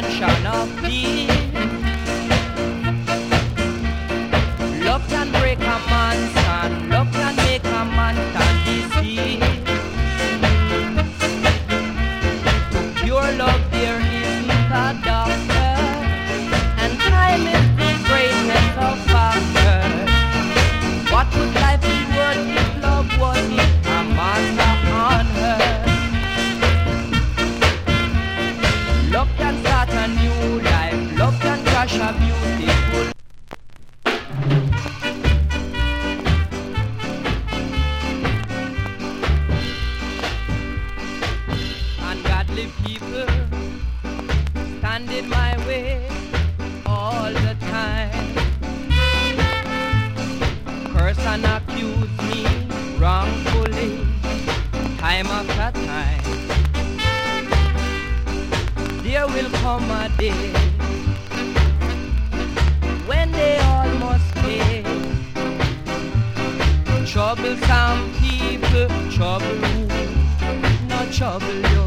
and shall not flee. Love can break a man's hand, love can make a man stand deceived. To pure love there isn't a doctor, and time is the greatest of factors. What would life be worth if love wasn't a matter on her? Love can start a new life, love can crash a beautiful. Ungodly people stand in my way all the time. Curse and accuse me wrongfully, time after time. There will come a day when they all must pay. Trouble some people, trouble who, not trouble you.